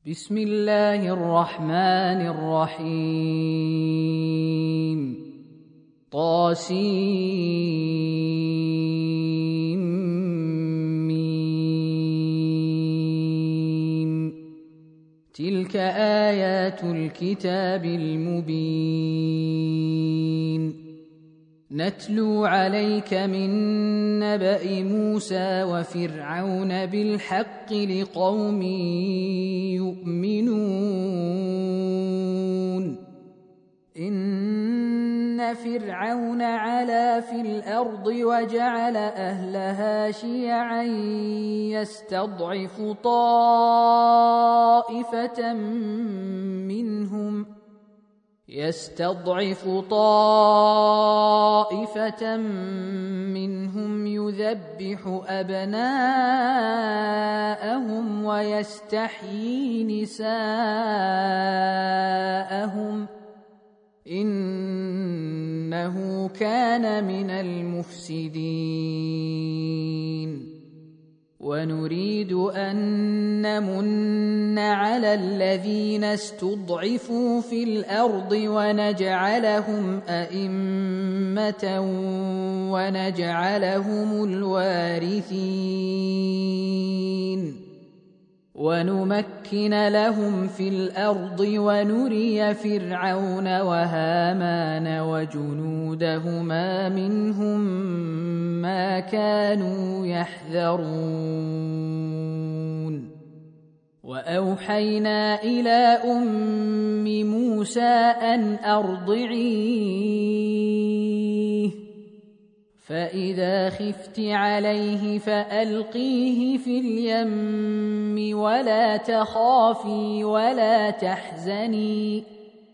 بسم الله الرحمن الرحيم طاسيم تلك آيات الكتاب المبين نتلو عليك من نبأ موسى وفرعون بالحق لقوم يؤمنون إن فرعون علا في الأرض وجعل أهلها شيعا يستضعف طائفة منهم يذبح أبناءهم ويستحيي نساءهم إنه كان من المفسدين ونريد أن نمن على الذين استضعفوا في الأرض ونجعلهم أئمة ونجعلهم الوارثين ونمكن لهم في الأرض ونري فرعون وهامان وجنودهما منهم ما كانوا يحذرون وأوحينا إلى أم موسى أن أرضعيه فإذا خفت عليه فألقيه في اليم ولا تخافي ولا تحزني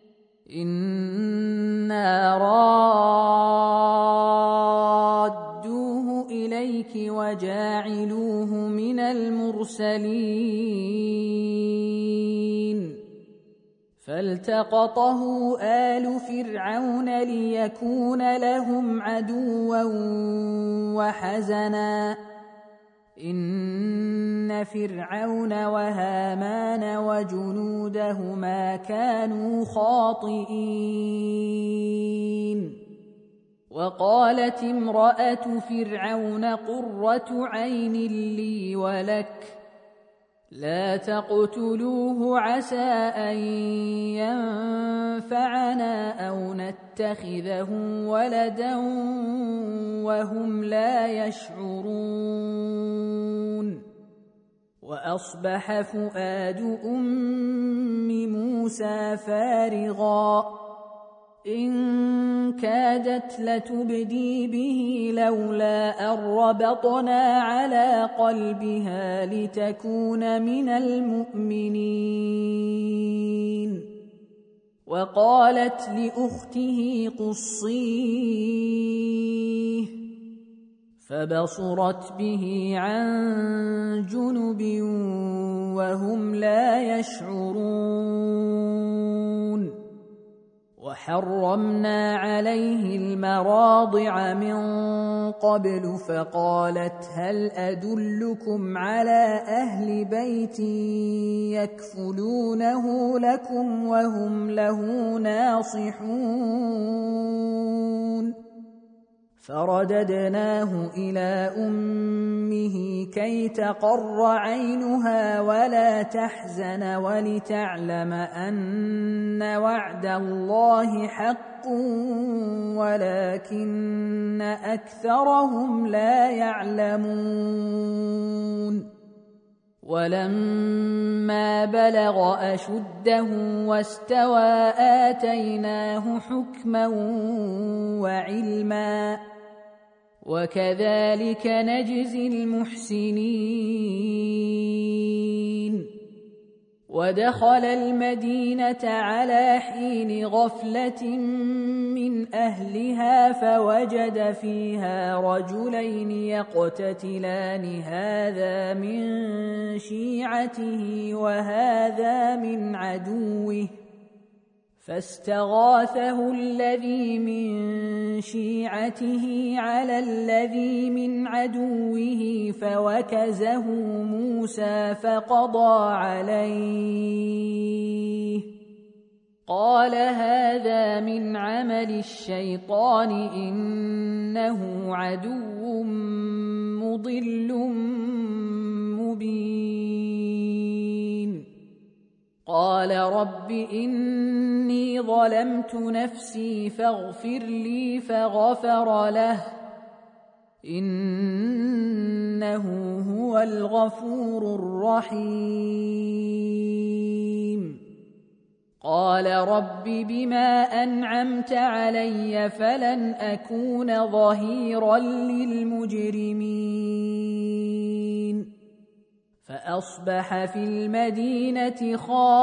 إنا رادوه إليك وجاعلوه من المرسلين فالتقطه آل فرعون ليكون لهم عدوا وحزنا إن فرعون وهامان وجنودهما كانوا خاطئين وقالت امرأة فرعون قرة عين لي ولك لا تقتلوه عسى أن ينفعنا أو نتخذه ولدا وهم لا يشعرون وأصبح فؤاد أم موسى فارغا إن كادت لتبدي به لولا أن ربطنا على قلبها لتكون من المؤمنين وقالت لأخته قصيه فبصرت به عن جنب وهم لا يشعرون وحرمنا عليه المراضع من قبل فقالت هل أدلكم على أهل بيت يكفلونه لكم وهم له ناصحون فرددناه إلى أمه كي تقر عينها ولا تحزن ولتعلم أن وعد الله حق ولكن أكثرهم لا يعلمون ولما بلغ أشده واستوى آتيناه حكما وعلما وكذلك نجزي المحسنين ودخل المدينة على حين غفلة من أهلها فوجد فيها رجلين يقتتلان هذا من شيعته وهذا من عدوه فاستغاثه الذي من شيعته على الذي من عدوه فوكزه موسى فقضى عليه قال هذا من عمل الشيطان إنه عدو مضل مبين قال رب إني ظلمت نفسي فاغفر لي فغفر له إنه هو الغفور الرحيم قال رب بما أنعمت علي فلن أكون ظهيرا للمجرمين فأصبح في المدينة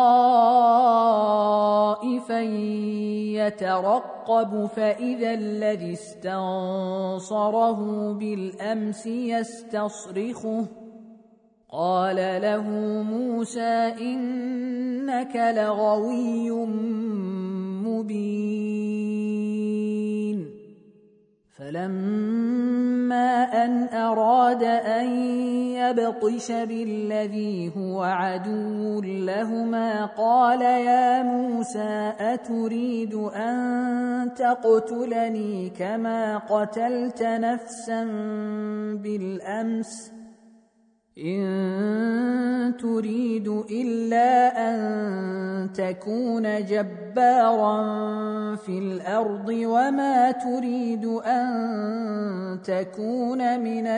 خائفا يترقب فإذا الذي استنصره بالأمس يستصرخه قال له موسى إنك لغوي مبين فلما أن أراد أن يبطش بالذي هو عدو لهما قال يا موسى أتريد أن تقتلني كما قتلت نفسا بالأمس إن تريد إلا أن تكون جبارا في الأرض وما تريد أن تكون من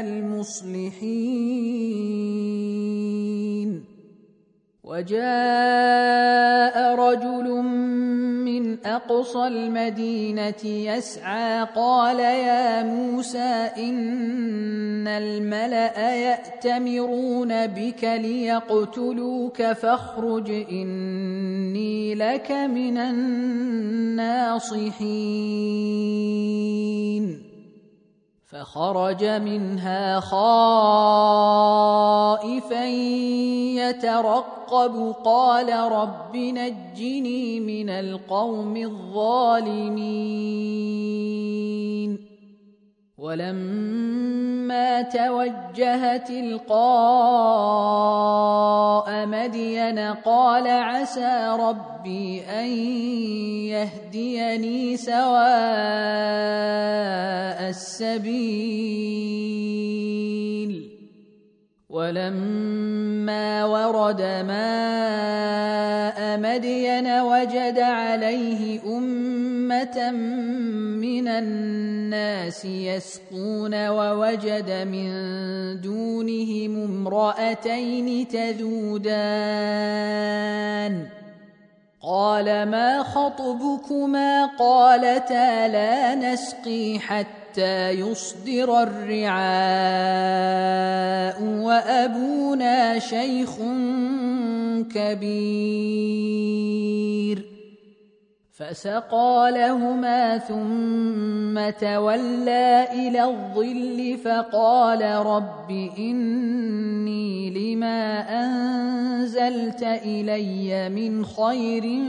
المصلحين وجاء رجل من أقصى المدينة يسعى قال يا موسى إن الملأ يأتمرون بك ليقتلوك فاخرج إني لك من الناصحين فخرج منها خائفا يترقب قال رب نجني من القوم الظالمين ولما توجه تلقاء مدين قال عسى ربي أن يهديني سواء السبيل ولما ورد ماء مدين وجد عليه أمة من الناس يسقون ووجد من دونهم امرأتين تذودان قال ما خطبكما قالتا لا نسقي حتى يصدر الرعاء وأبونا شيخ كبير فسقى لهما ثم تولى إلى الظل فقال رب إني لما أنزلت إلي من خير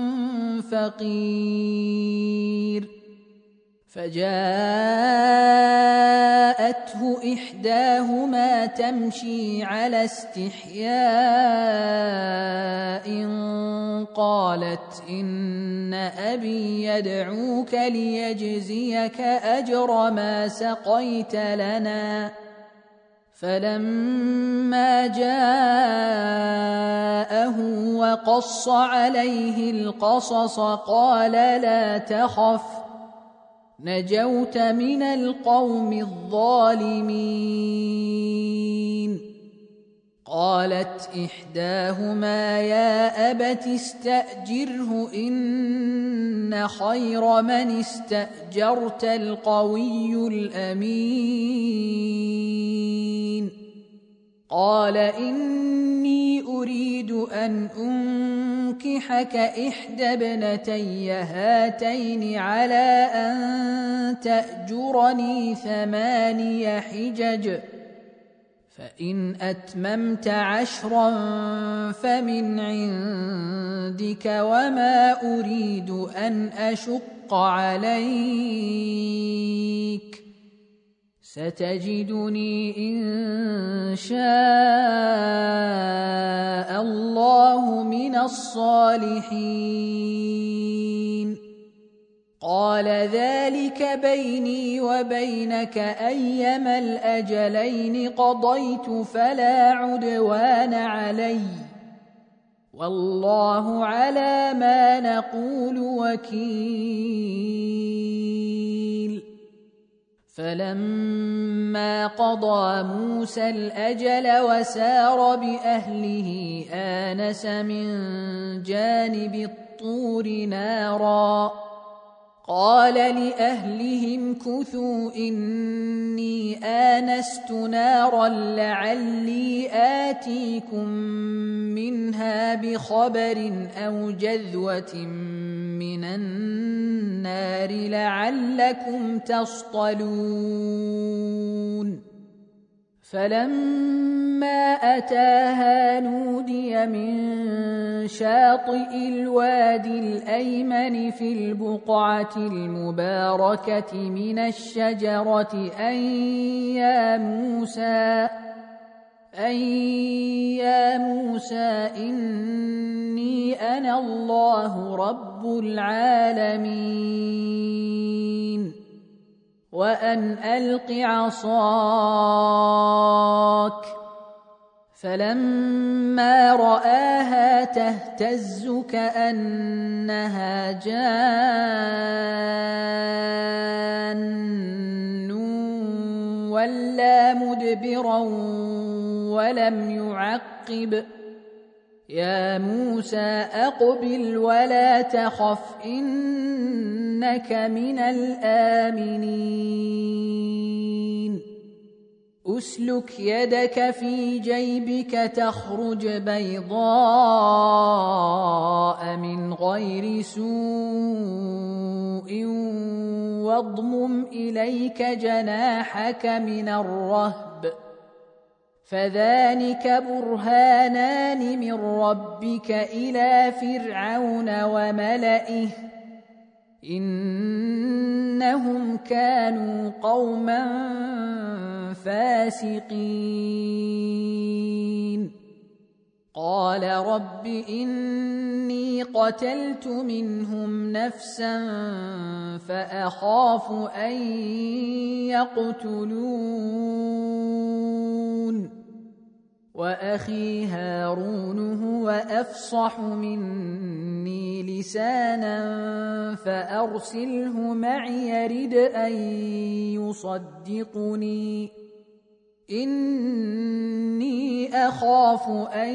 فقير فجاءته إحداهما تمشي على استحياء قالت إن أبي يدعوك ليجزيك أجر ما سقيت لنا فلما جاءه وقص عليه القصص قال لا تخف نجوت من القوم الظالمين قالت إحداهما يا أبت استأجره إن خير من استأجرت القوي الأمين قال إني أريد أن أنكحك إحدى ابنتي هاتين على أن تأجرني 8 حجج فإن أتممت 10 فمن عندك وما أريد أن أشق عليك ستجدني إن شاء الله من الصالحين قال ذلك بيني وبينك أيما الأجلين قضيت فلا عدوان علي والله على ما نقول وكيل فلما قضى موسى الأجل وسار بأهله آنس من جانب الطور نارا قال لأهلهم كثوا إني آنست نارا لعلي آتيكم منها بخبر أو جذوة من النار لعلكم تصطلون فلما أتاها نودي من شاطئ الوادي الأيمن في البقعة المباركة من الشجرة أن يا موسى إني أنا الله رب العالمين وأن ألق عصاك فلما رآها تهتز كأنها جان ولا مدبرا ولم يعقب يا موسى أقبل ولا تخف إنك من الآمنين أسلك يدك في جيبك تخرج بيضاء من غير سوء واضمم إليك جناحك من الرهب فذلك برهانان من ربك إلى فرعون وملئه إنهم كانوا قوما فاسقين قال رب إني قتلت منهم نفسا فأخاف أن يقتلون وأخي هارون هو أفصح مني لسانا فأرسله معي يرد أن يصدقني إني أخاف أن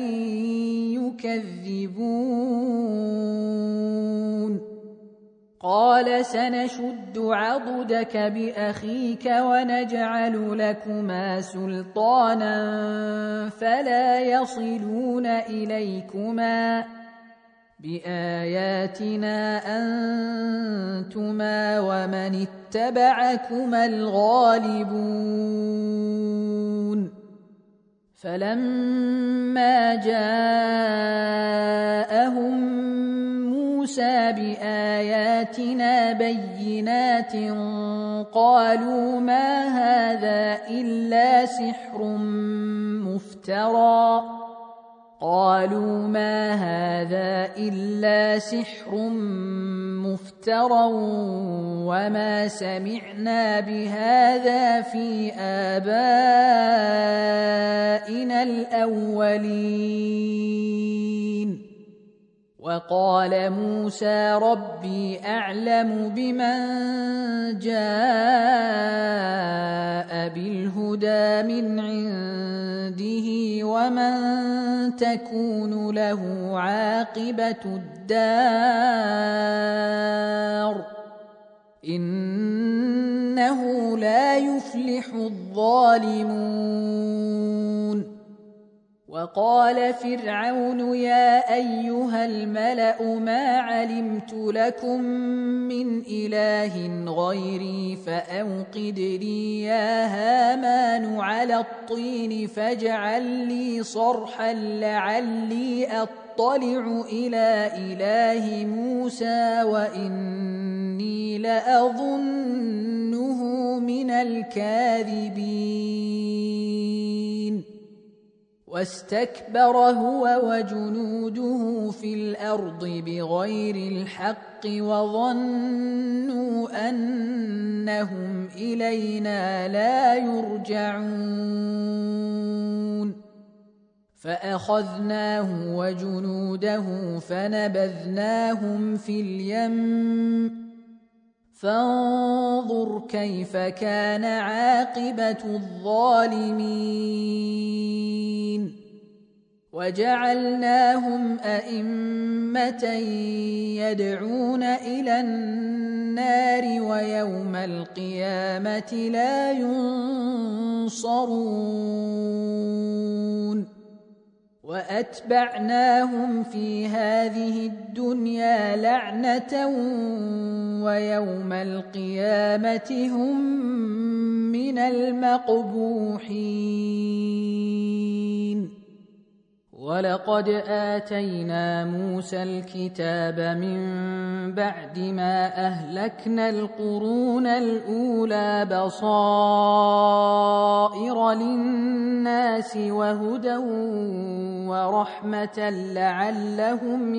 يكذبون قال سنشد عضدك بأخيك ونجعل لكما سلطانا فلا يصلون إليكما بآياتنا أنتما ومن اتبعكما الغالبون فلما جاءهم موسى بآياتنا بينات قالوا ما هذا إلا سحر مفترى وما سمعنا بهذا في آبائنا الأولين وقال موسى ربي أعلم بمن جاء بالهدى من عنده ومن تكون له عاقبة الدار إنه لا يفلح الظالمون وقال فرعون يا أيها الملأ ما علمت لكم من إله غيري فأوقد لي يا هامان على الطين فاجعل لي صرحا لعلي أطلع إلى إله موسى وإني لأظنه من الكاذبين واستكبر هو وجنوده في الأرض بغير الحق وظنوا أنهم إلينا لا يرجعون فأخذناه وجنوده فنبذناهم في اليم فانظر كيف كان عاقبة الظالمين وجعلناهم أئمة يدعون إلى النار ويوم القيامة لا ينصرون وأتبعناهم في هذه الدنيا لعنة ويوم القيامة هم من المقبوحين ولقد آتينا موسى الكتاب من بعد ما أهلكنا القرون الأولى بصائر للناس وهدى ورحمة لعلهم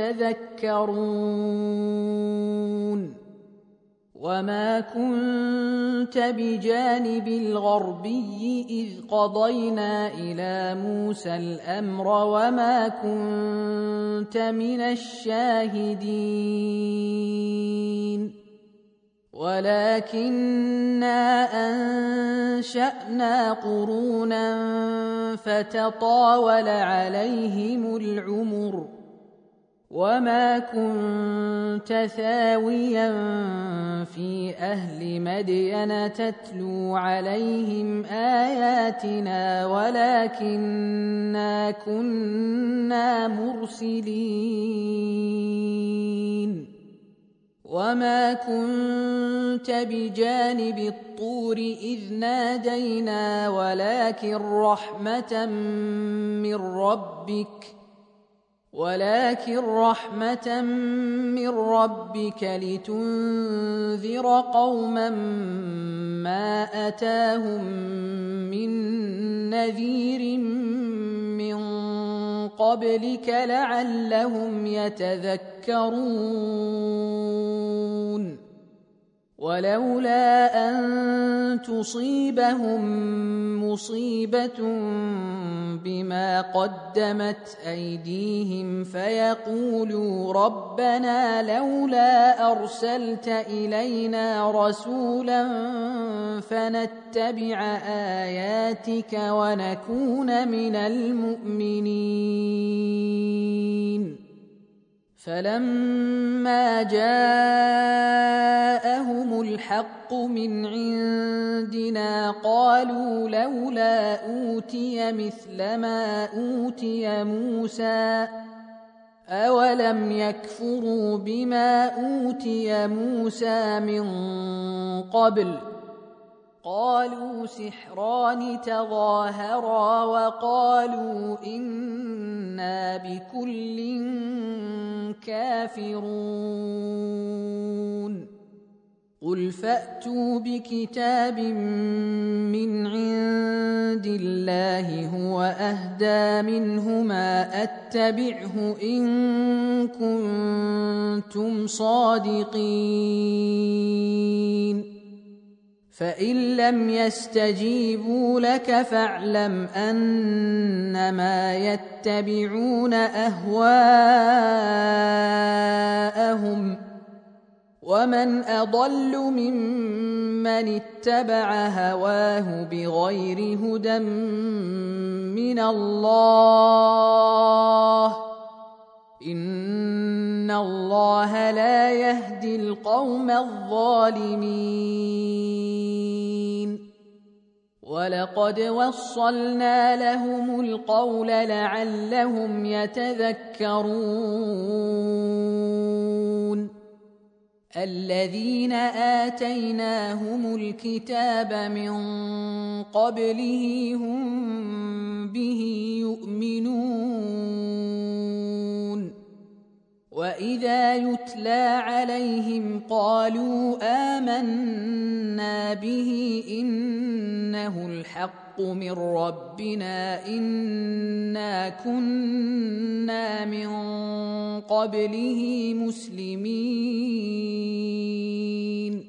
يتذكرون وما كنت بجانب الغربي إذ قضينا إلى موسى الأمر وما كنت من الشاهدين ولكننا أنشأنا قرونا فتطاول عليهم العمر وما كنت ثاويا في أهل مدين تتلو عليهم آياتنا ولكننا كنا مرسلين وما كنت بجانب الطور إذ نادينا ولكن رحمة من ربك لتنذر قوما ما أتاهم من نذير من قبلك لعلهم يتذكرون ولولا أن تصيبهم مصيبة بما قدمت أيديهم فيقولوا ربنا لولا أرسلت إلينا رسولا فنتبع آياتك ونكون من المؤمنين فلما جاءهم الحق من عندنا قالوا لولا أوتي مثل ما أوتي موسى أولم يكفروا بما أوتي موسى من قبل قالوا سحران تظاهرا وقالوا إنا بكل كافرون قل فأتوا بكتاب من عند الله هو أهدى منهما أتبعه إن كنتم صادقين فإن لم يستجيبوا لك فاعلم أنما يتبعون أهواءهم ومن أضل ممن اتبع هواه بغير هدى من الله إن الله لا يهدي القوم الظالمين ولقد وصلنا لهم القول لعلهم يتذكرون الذين آتيناهم الكتاب من قبله هم به يؤمنون وإذا يتلى عليهم قالوا آمنا به إنه الحق من ربنا إنا كنا من قبله مسلمين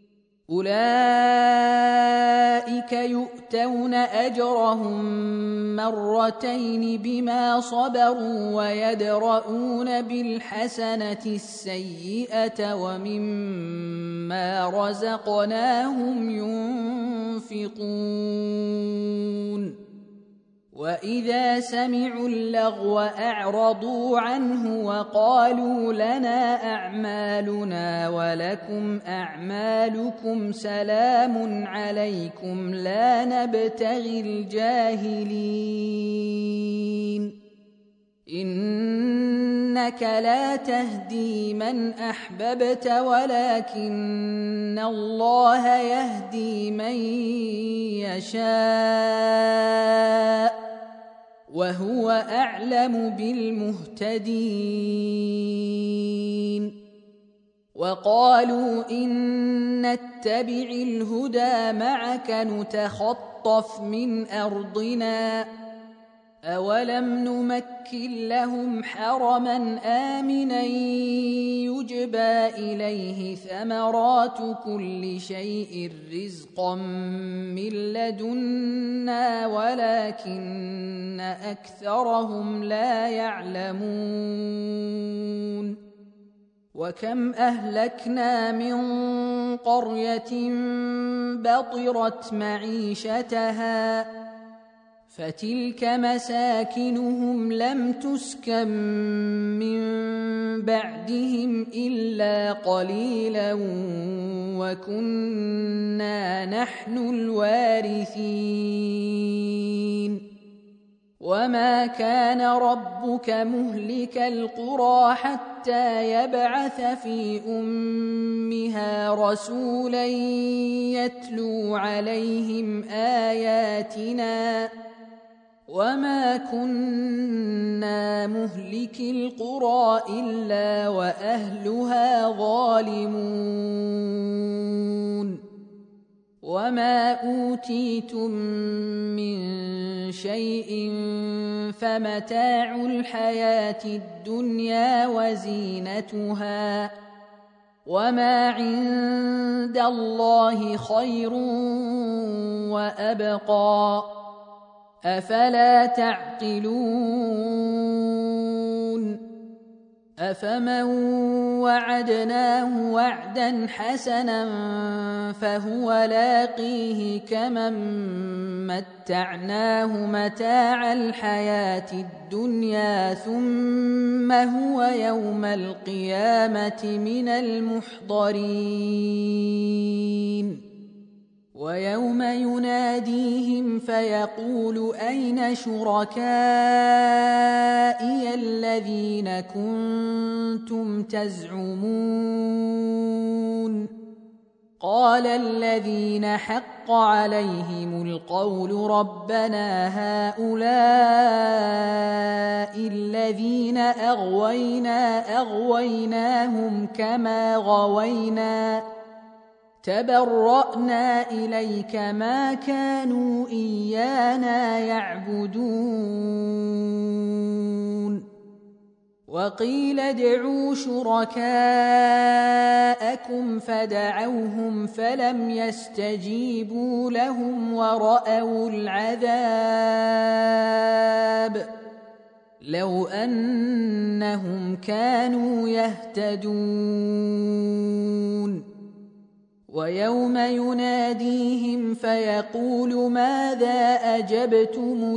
أولئك يؤتون أجرهم مرتين بما صبروا ويدرؤون بالحسنة السيئة ومما رزقناهم ينفقون وإذا سمعوا اللغو أعرضوا عنه وقالوا لنا أعمالنا ولكم أعمالكم سلام عليكم لا نبتغي الجاهلين إنك لا تهدي من أحببت ولكن الله يهدي من يشاء وهو أعلم بالمهتدين وقالوا إن نتبع الهدى معك نتخطف من أرضنا أولم نمكن لهم حرما آمنا يجبى إليه ثمرات كل شيء رزقا من لدنا ولكن أكثرهم لا يعلمون وكم أهلكنا من قرية بطرت معيشتها فتلك مساكنهم لم تسكن من بعدهم إلا قليلا وكنا نحن الوارثين وما كان ربك مهلك القرى حتى يبعث في أمها رسولا يتلو عليهم آياتنا وما كنا مهلك القرى إلا وأهلها ظالمون وما أوتيتم من شيء فمتاع الحياة الدنيا وزينتها وما عند الله خير وأبقى أفلا تعقلون أفمن وعدناه وعدا حسنا فهو لاقيه كمن متعناه متاع الحياة الدنيا ثم هو يوم القيامة من المحضرين ويوم يناديهم فيقول أين شركائي الذين كنتم تزعمون قال الذين حق عليهم القول ربنا هؤلاء الذين أغويناهم كما غوينا تبرأنا إليك ما كانوا إيانا يعبدون وقيل ادعوا شركاءكم فدعوهم فلم يستجيبوا لهم ورأوا العذاب لو أنهم كانوا يهتدون ويوم يناديهم فيقول ماذا أجبتم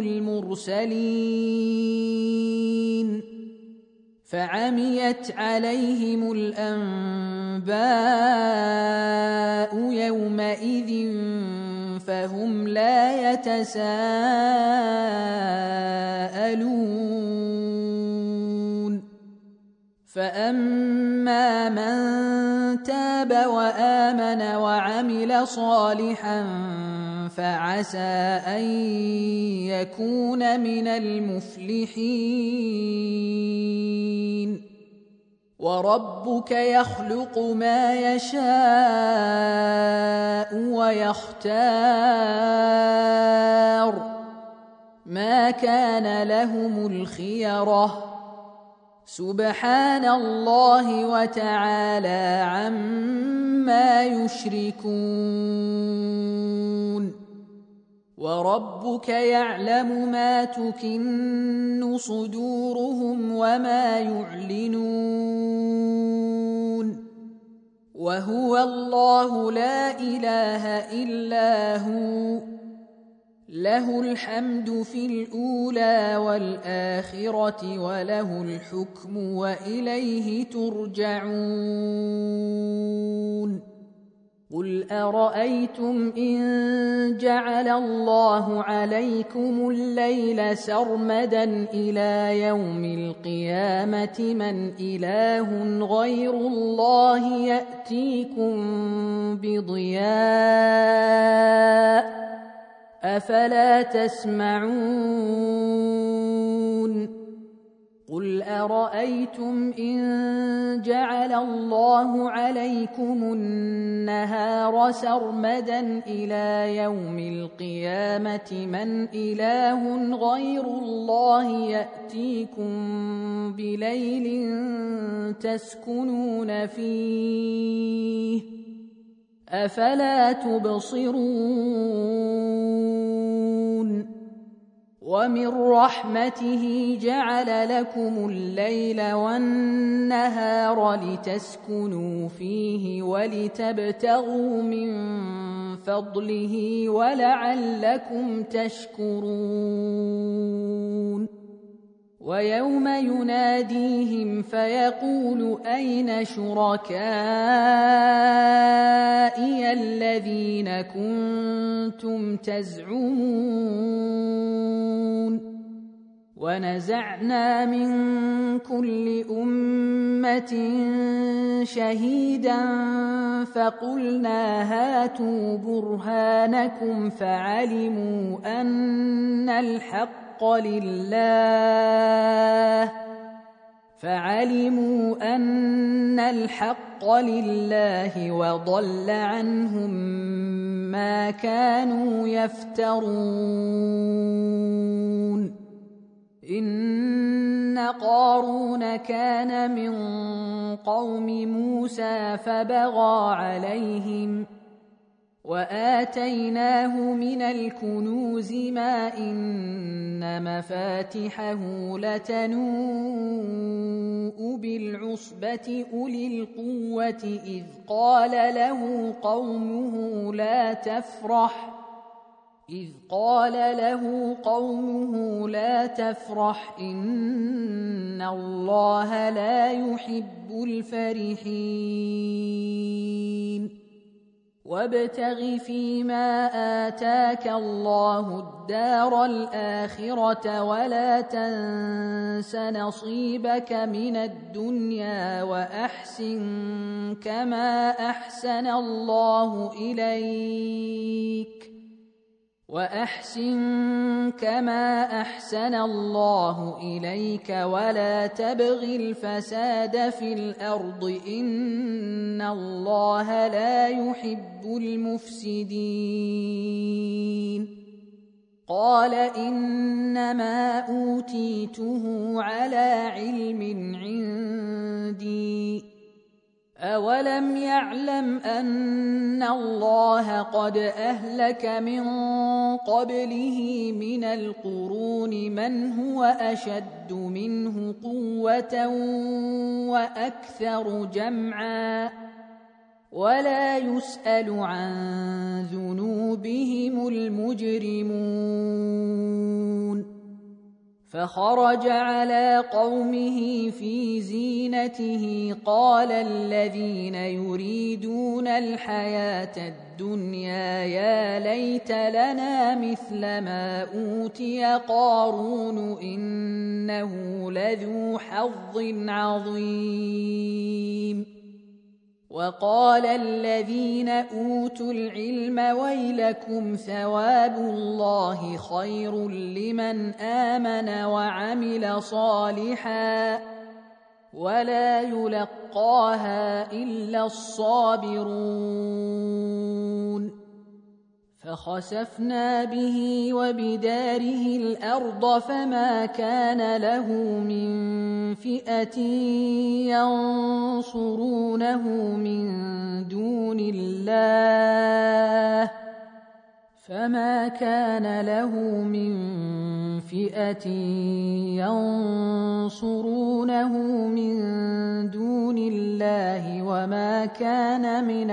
المرسلين فعميت عليهم الأنباء يومئذ فهم لا يتساءلون فأما من تاب وآمن وعمل صالحا فعسى أن يكون من المفلحين وربك يخلق ما يشاء ويختار ما كان لهم الخيرة سبحان الله وتعالى عما يشركون وربك يعلم ما تكن صدورهم وما يعلنون وهو الله لا إله إلا هو له الحمد في الأولى والآخرة وله الحكم وإليه ترجعون قل أرأيتم إن جعل الله عليكم الليل سرمدا إلى يوم القيامة من إله غير الله يأتيكم بضياء أفلا تسمعون قل أرأيتم إن جعل الله عليكم النهار سرمدا إلى يوم القيامة من إله غير الله يأتيكم بليل تسكنون فيه أفلا تبصرون ومن رحمته جعل لكم الليل والنهار لتسكنوا فيه ولتبتغوا من فضله ولعلكم تشكرون ويوم يناديهم فيقول أين شركائي الذين كنتم تزعمون ونزعنا من كل أمة شهيدا فقلنا هاتوا برهانكم فعلموا أن الحق لله وضل عنهم ما كانوا يفترون إن قارون كان من قوم موسى فبغى عليهم وآتيناه من الكنوز ما إن مفاتحه لتنوء بالعصبة أولي القوة إذ قال له قومه لا تفرح إن الله لا يحب الفرحين وابتغ فيما آتاك الله الدار الآخرة ولا تنس نصيبك من الدنيا وأحسن كما أحسن الله إليك ولا تبغ الفساد في الأرض إن الله لا يحب المفسدين قال إنما أوتيته على علم عندي أولم يعلم أن الله قد أهلك من قبله من القرون من هو أشد منه قوة وأكثر جمعا ولا يسأل عن ذنوبهم المجرمون فخرج على قومه في زينته قال الذين يريدون الحياة الدنيا يا ليت لنا مثل ما أوتي قارون إنه لذو حظ عظيم. وقال الذين أوتوا العلم ويلكم ثواب الله خير لمن آمن وعمل صالحا ولا يلقاها إلا الصابرون. فخسفنا به وبداره الأرض فما كان له من فئة ينصرونه من دون الله وما كان من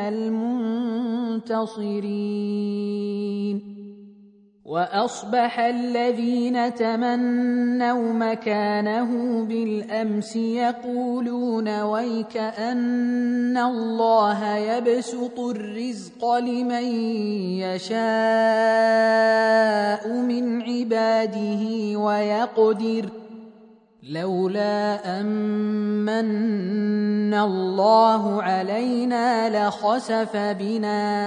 المنتصرين. وأصبح الذين تمنوا مكانه بالأمس يقولون ويك أن الله يبسط الرزق لمن يشاء من عباده ويقدر لولا أمن الله علينا لخسف بنا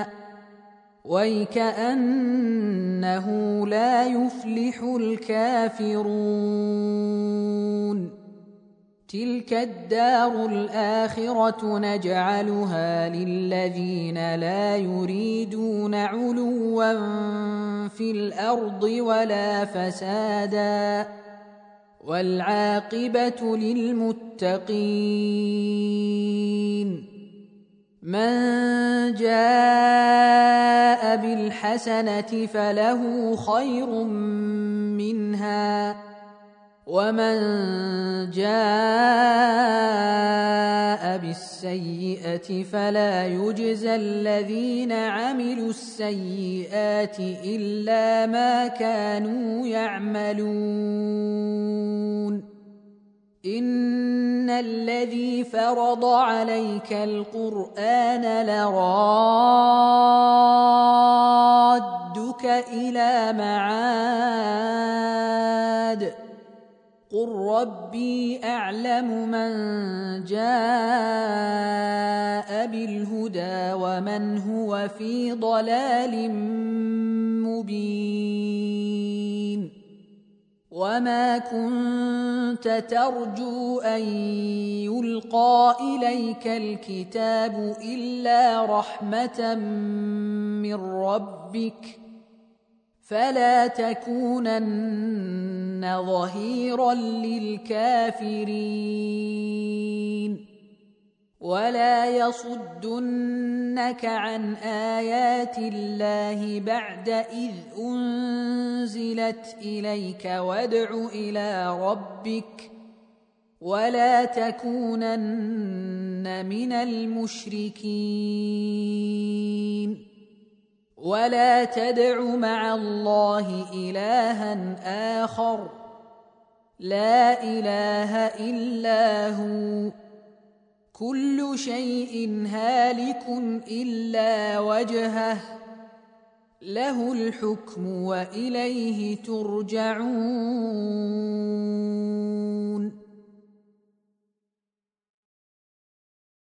ويكأنه لا يفلح الكافرون. تلك الدار الآخرة نجعلها للذين لا يريدون علوا في الأرض ولا فسادا والعاقبة للمتقين. من جاء بالحسنة فله خير منها ومن جاء بالسيئة فلا يجزى الذين عملوا السيئات إلا ما كانوا يعملون. إن الذي فرض عليك القرآن لرادك إلى معاد قل ربي أعلم من جاء بالهدى ومن هو في ضلال مبين. وما كنت ترجو أن يلقى إليك الكتاب إلا رحمة من ربك فلا تكونن ظهيرا للكافرين. ولا يصدنك عن آيات الله بعد إذ أنزلت إليك وادع إلى ربك ولا تكونن من المشركين. ولا تدع مع الله إلها آخر لا إله إلا هو كل شيء هالك إلا وجهه له الحكم وإليه ترجعون.